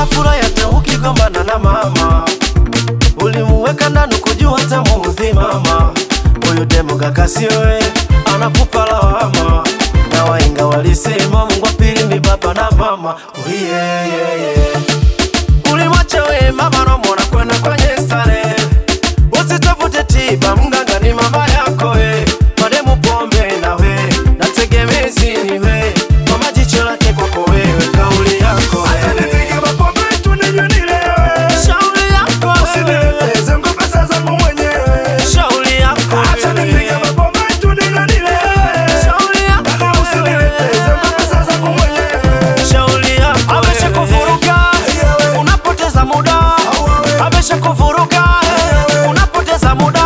akafurahi hata ukigombana na mama. Ulimuweka ndani kujua tamuudhi mama. Huyu demu kakasioe anakupa lawama. Na wainga walisema Mungu wa pili ni baba na mama. Oh yeah, yeah, yeah. Ulimwacha we mama na mwana kwenda kwenye stare. Usitafute tiba mganga ni mama yako we. Mademu pombe na we na tegemezi ni we. Mama jicho lake kwako wewe kauli yako we. Acha nipige mapombe tu ninywe nilewe. Shauri yako we. Usinileteze ngo pesa zangu mwenyewe. Shauri yako we. Acha nipige mapombe tu ninywe nilewe. Shauri yako we. Usinileteze ngo pesa zangu mwenyewe. Shauri yako we. Amesha kuvuruga unapoteza muda. Amesha kuvuruga unapoteza muda.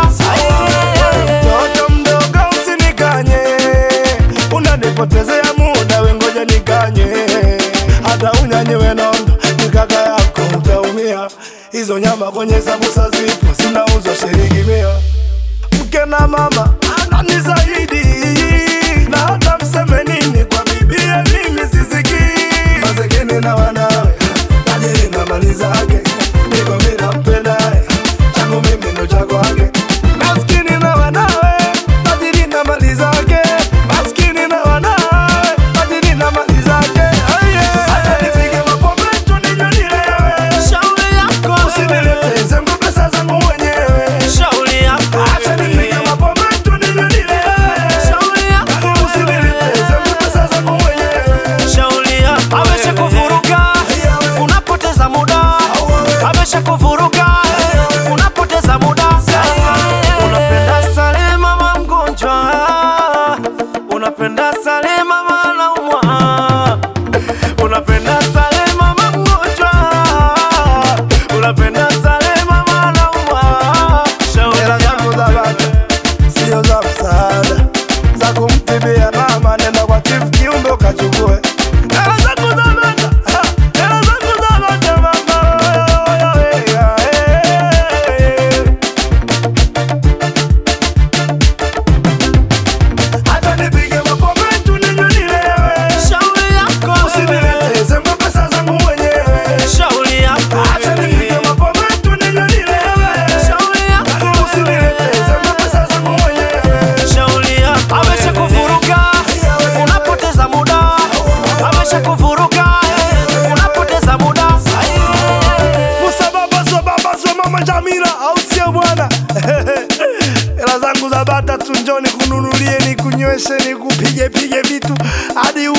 Mtoto mdogo usinikanye, unanipotezea muda, we ngoja nikanye. Hata unyanyewe nondo ni kaka yako utaumia. Hizo nyama kwenye sambusa zipo zinauzwa shilingi 100. Mke na mama anani zaidi, na hata mseme nini kwa bibia mimi sisikii. Masikini na wanawe, tajiri na mali zake, niko mimi nampendaye, changu mimi ndo chako wake. Maskini na wanawe, tajiri na mali zake, maskini na wanawe, tajiri na mali zake. Acha nipige mapombe tu ninywe nilewe. Shauri yako we. Usinileteze ngo pesa zangu mwenyewe. Shauri yako we. Acha nipige mapombe tu ninywe nilewe. Shauri yako we. Usinileteze ngo pesa zangu mwenyewe. Shauri yako. Amesha kuvuruga unapoteza muda. Amesha kuvuruga unapoteza muda. Unapenda sale mama mgonjwa. Unapenda sale mama anaumwa. Unapenda sale mama mgonjwa. Unapenda sale mama anaumwa. Shauri Hela zangu za bata sio za msaada, za kumtibia mama, nenda kwa chifu kiumbe ukachukue. Hela zangu za bata, hela zangu za bata mama. Hata nipige mapombe tu ninywe nilewe. Shauri yako we. Usinileteze ngo pesa zangu mwenyewe. Shauri yako we. Acha nipige mapombe tu ninywe nilewe. Shauri yako we. Usinileteze ngo pesa zangu mwenyewe. Shauri yako. Amesha kuvuruga unapoteza muda. Amesha kuvuruga unapoteza muda. Musababazwa mama Jamila, au sio bwana? Hela zangu za bata tu njoo nikununulie, nikunyweshe, nikupige vitu hadi